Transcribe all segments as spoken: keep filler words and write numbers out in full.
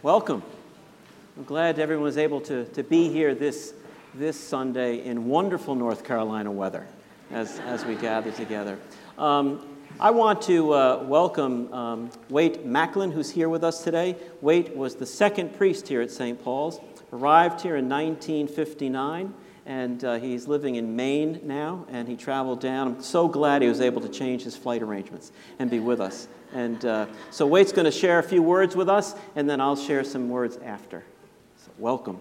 Welcome. I'm glad everyone was able to, to be here this, this Sunday in wonderful North Carolina weather as, as we gather together. Um, I want to uh, welcome um, Waite Macklin, who's here with us today. Waite was the second priest here at Saint Paul's, arrived here in nineteen fifty-nine, and uh, he's living in Maine now, and he traveled down. I'm so glad he was able to change his flight arrangements and be with us. And uh, so Waite's going to share a few words with us, and then I'll share some words after. So welcome.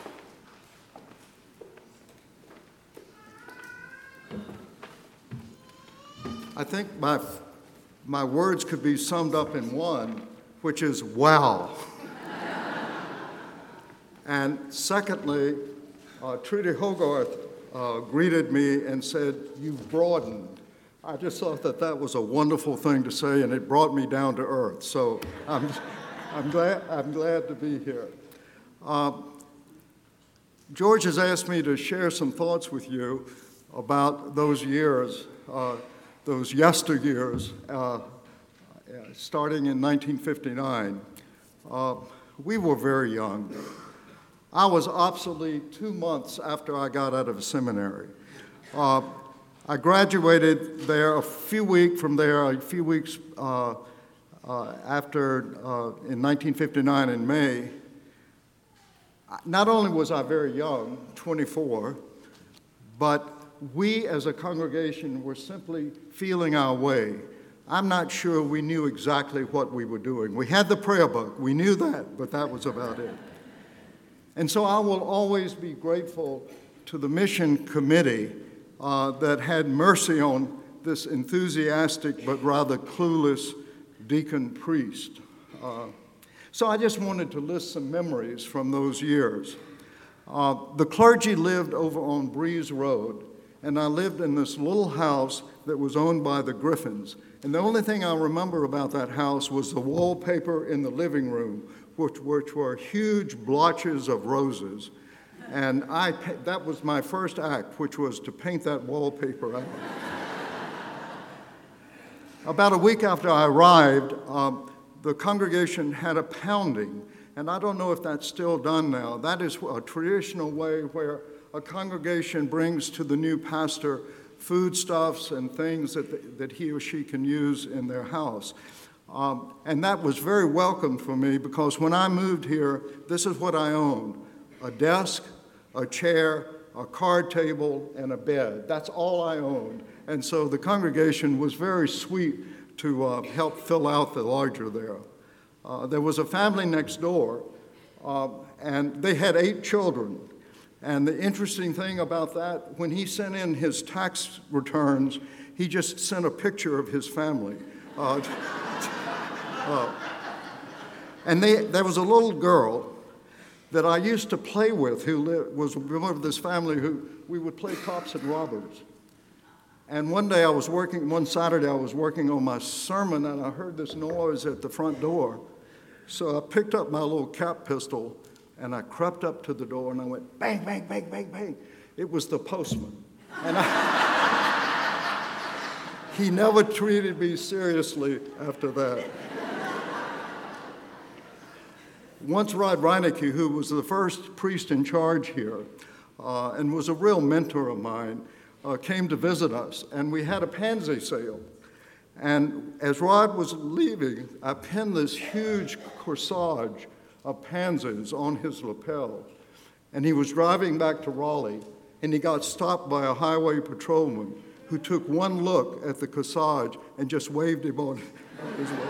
I think my, my words could be summed up in one, which is wow. And secondly, uh, Trudy Hogarth uh, greeted me and said, "You've broadened." I just thought that that was a wonderful thing to say, and it brought me down to earth. So I'm, I'm glad I'm glad to be here. Uh, George has asked me to share some thoughts with you about those years, uh, those yesteryears, uh, starting in nineteen fifty-nine. Uh, we were very young. I was obsolete two months after I got out of seminary. Uh, I graduated there a few weeks from there, a few weeks uh, uh, after, uh, in nineteen fifty-nine in May. Not only was I very young, twenty-four, but we as a congregation were simply feeling our way. I'm not sure we knew exactly what we were doing. We had the prayer book, we knew that, but that was about it. And so I will always be grateful to the mission committee uh, that had mercy on this enthusiastic but rather clueless deacon priest. Uh, so I just wanted to list some memories from those years. Uh, the clergy lived over on Breeze Road, and I lived in this little house that was owned by the Griffins. And the only thing I remember about that house was the wallpaper in the living room, which, which were huge blotches of roses. And I, that was my first act, which was to paint that wallpaper out. About a week after I arrived, um, the congregation had a pounding, and I don't know if that's still done now. That is a traditional way where a congregation brings to the new pastor foodstuffs and things that, the, that he or she can use in their house. Um, and that was very welcome for me, because when I moved here, this is what I owned: a desk, a chair, a card table, and a bed. That's all I owned. And so the congregation was very sweet to uh, help fill out the larger there. Uh, there was a family next door, uh, and they had eight children. And the interesting thing about that, when he sent in his tax returns, he just sent a picture of his family. Uh, uh, and they, there was a little girl that I used to play with who lived, was one of this family who we would play cops and robbers. And one day I was working, one Saturday I was working on my sermon, and I heard this noise at the front door. So I picked up my little cap pistol, and I crept up to the door, and I went bang, bang, bang, bang, bang. It was the postman. And I, he never treated me seriously after that. Once Rod Reinecke, who was the first priest in charge here uh, and was a real mentor of mine, uh, came to visit us, and we had a pansy sale. And as Rod was leaving, I pinned this huge corsage of pansies on his lapel. And he was driving back to Raleigh, and he got stopped by a highway patrolman who took one look at the corsage and just waved him on his way.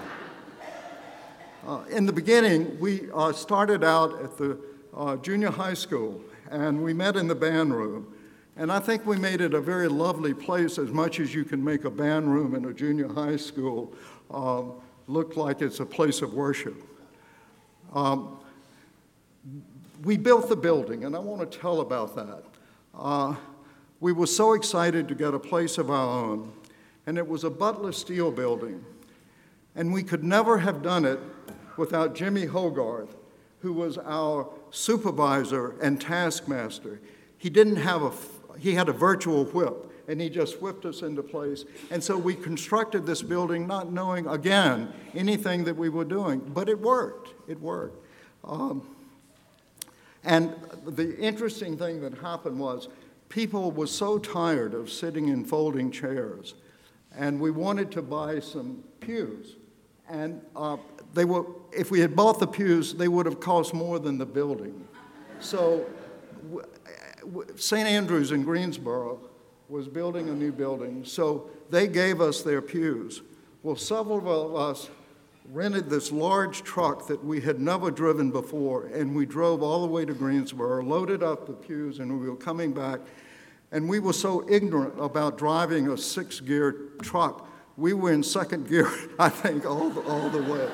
Uh, in the beginning, we uh, started out at the uh, junior high school, and we met in the band room. And I think we made it a very lovely place, as much as you can make a band room in a junior high school uh, look like it's a place of worship. Um, we built the building, and I want to tell about that. Uh, we were so excited to get a place of our own, and it was a Butler Steel building. And we could never have done it without Jimmy Hogarth, who was our supervisor and taskmaster. He didn't have a, he had a virtual whip, and he just whipped us into place. And so we constructed this building not knowing, again, anything that we were doing, but it worked. It worked. Um, and the interesting thing that happened was people were so tired of sitting in folding chairs, and we wanted to buy some pews. And uh, they were, if we had bought the pews, they would have cost more than the building. So Saint Andrews in Greensboro was building a new building, so they gave us their pews. Well, several of us rented this large truck that we had never driven before, and we drove all the way to Greensboro, loaded up the pews, and we were coming back. And we were so ignorant about driving a six-gear truck. We were in second gear, I think, all the, all the way.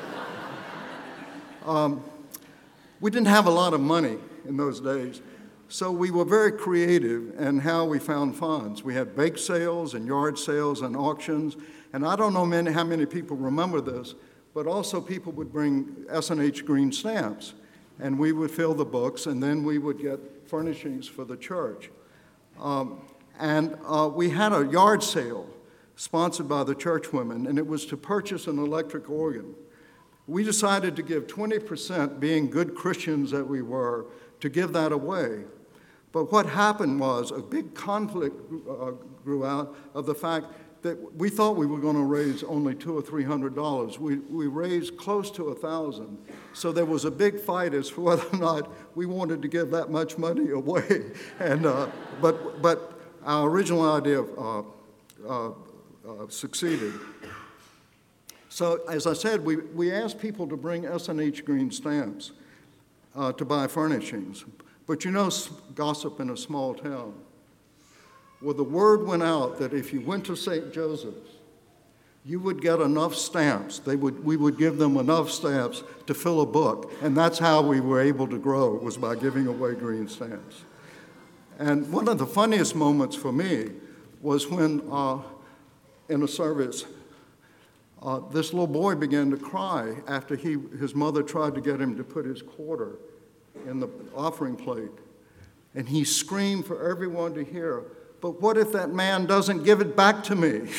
Um, we didn't have a lot of money in those days, so we were very creative in how we found funds. We had bake sales and yard sales and auctions, and I don't know many, how many people remember this, but also people would bring S and H green stamps, and we would fill the books, and then we would get furnishings for the church. Um, and uh, we had a yard sale sponsored by the church women, and it was to purchase an electric organ. We decided to give twenty percent, being good Christians that we were, to give that away. But what happened was a big conflict uh, grew out of the fact that we thought we were going to raise only two or three hundred dollars. We, we raised close to a thousand. So there was a big fight as to whether or not we wanted to give that much money away. And uh, but but our original idea uh, uh, uh, succeeded. So as I said, we, we asked people to bring S and H green stamps uh, to buy furnishings. But you know gossip in a small town. Well, the word went out that if you went to Saint Joseph's, you would get enough stamps. They would, we would give them enough stamps to fill a book. And that's how we were able to grow, was by giving away green stamps. And one of the funniest moments for me was when, uh, in a service, uh, this little boy began to cry after he, his mother tried to get him to put his quarter in the offering plate. And he screamed for everyone to hear, "But what if that man doesn't give it back to me?"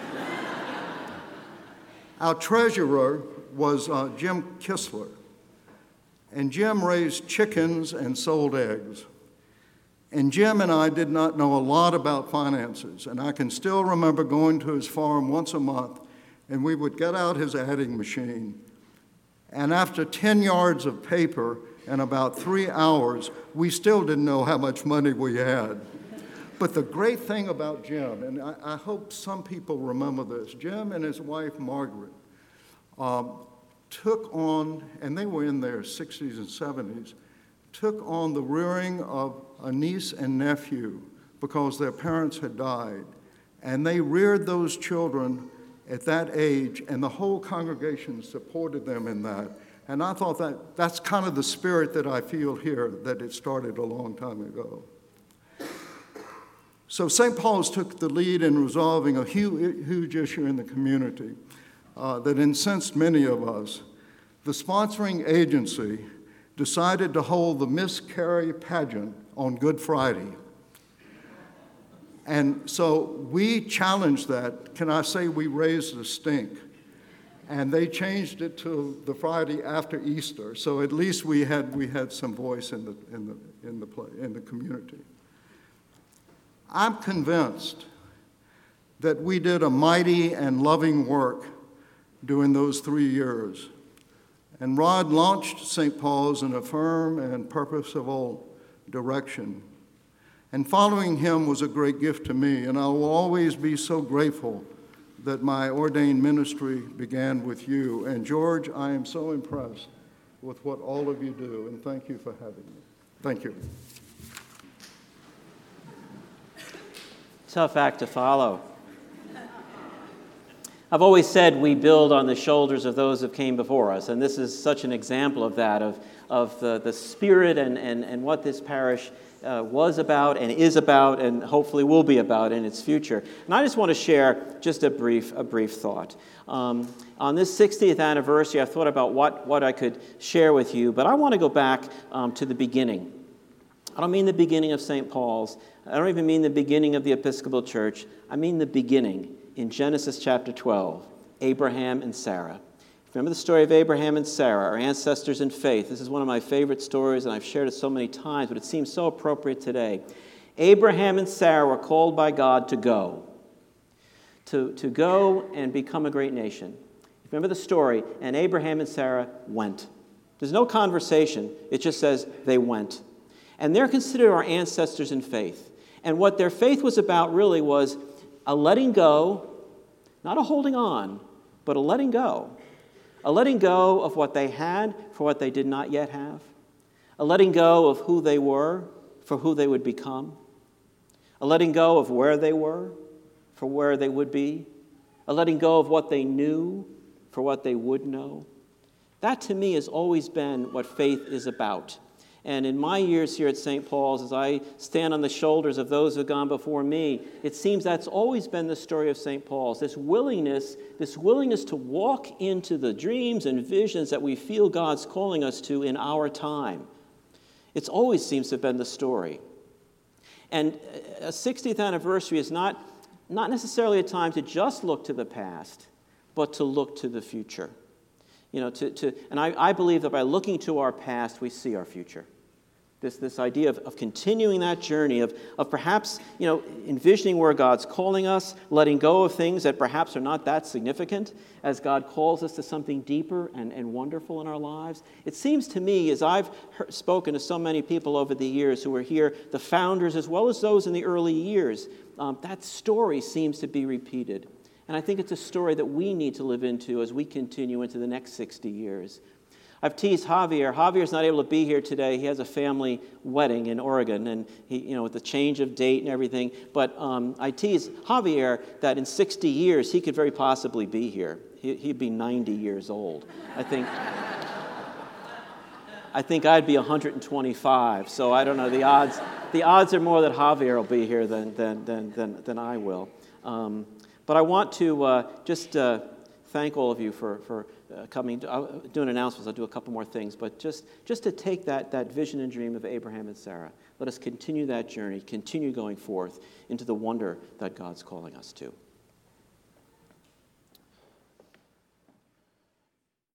Our treasurer was uh, Jim Kistler, and Jim raised chickens and sold eggs. And Jim and I did not know a lot about finances, and I can still remember going to his farm once a month, and we would get out his adding machine. And after ten yards of paper and about three hours, we still didn't know how much money we had. But the great thing about Jim, and I, I hope some people remember this, Jim and his wife, Margaret, um, took on, and they were in their sixties and seventies, took on the rearing of a niece and nephew because their parents had died. And they reared those children at that age, and the whole congregation supported them in that. And I thought that that's kind of the spirit that I feel here, that it started a long time ago. So Saint Paul's took the lead in resolving a huge, huge issue in the community uh, that incensed many of us. The sponsoring agency decided to hold the Miss Carey pageant on Good Friday. And so we challenged that. Can I say we raised a stink? And they changed it to the Friday after Easter. So at least we had we had some voice in the in the in the play, in the community. I'm convinced that we did a mighty and loving work during those three years. And Rod launched Saint Paul's in a firm and purposeful direction. And following him was a great gift to me, and I will always be so grateful that my ordained ministry began with you. And George, I am so impressed with what all of you do, and thank you for having me. Thank you. Tough act to follow. I've always said we build on the shoulders of those who came before us, and this is such an example of that, of, of the, the spirit and, and, and what this parish uh, was about and is about and hopefully will be about in its future. And I just want to share just a brief, a brief thought. Um, on this sixtieth anniversary, I thought about what, what I could share with you, but I want to go back um, to the beginning. I don't mean the beginning of Saint Paul's. I don't even mean the beginning of the Episcopal Church. I mean the beginning in Genesis chapter twelve, Abraham and Sarah. Remember the story of Abraham and Sarah, our ancestors in faith. This is one of my favorite stories, and I've shared it so many times, but it seems so appropriate today. Abraham and Sarah were called by God to go, to, to go and become a great nation. Remember the story, and Abraham and Sarah went. There's no conversation. It just says they went. And they're considered our ancestors in faith. And what their faith was about really was a letting go, not a holding on, but a letting go. A letting go of what they had for what they did not yet have. A letting go of who they were for who they would become. A letting go of where they were for where they would be. A letting go of what they knew for what they would know. That to me has always been what faith is about. And in my years here at Saint Paul's, as I stand on the shoulders of those who have gone before me, it seems that's always been the story of Saint Paul's, this willingness, this willingness to walk into the dreams and visions that we feel God's calling us to in our time. It always seems to have been the story. And a sixtieth anniversary is not, not necessarily a time to just look to the past, but to look to the future. You know, to, to and I, I believe that by looking to our past, we see our future. This, this idea of, of continuing that journey, of, of perhaps, you know, envisioning where God's calling us, letting go of things that perhaps are not that significant as God calls us to something deeper and, and wonderful in our lives. It seems to me, as I've heard, spoken to so many people over the years who were here, the founders as well as those in the early years, um, that story seems to be repeated. And I think it's a story that we need to live into as we continue into the next sixty years. I've teased Javier. Javier's not able to be here today. He has a family wedding in Oregon, and he, you know, with the change of date and everything. But um, I teased Javier that in sixty years he could very possibly be here. He, he'd be ninety years old. I think. I think I'd be one hundred twenty-five. So I don't know. The odds. The odds are more that Javier will be here than than than than, than I will. Um, but I want to uh, just uh, thank all of you for for. Uh, coming to, I'll do an announcement. I'll do a couple more things, but just just to take that that vision and dream of Abraham and Sarah, let us continue that journey, continue going forth into the wonder that God's calling us to.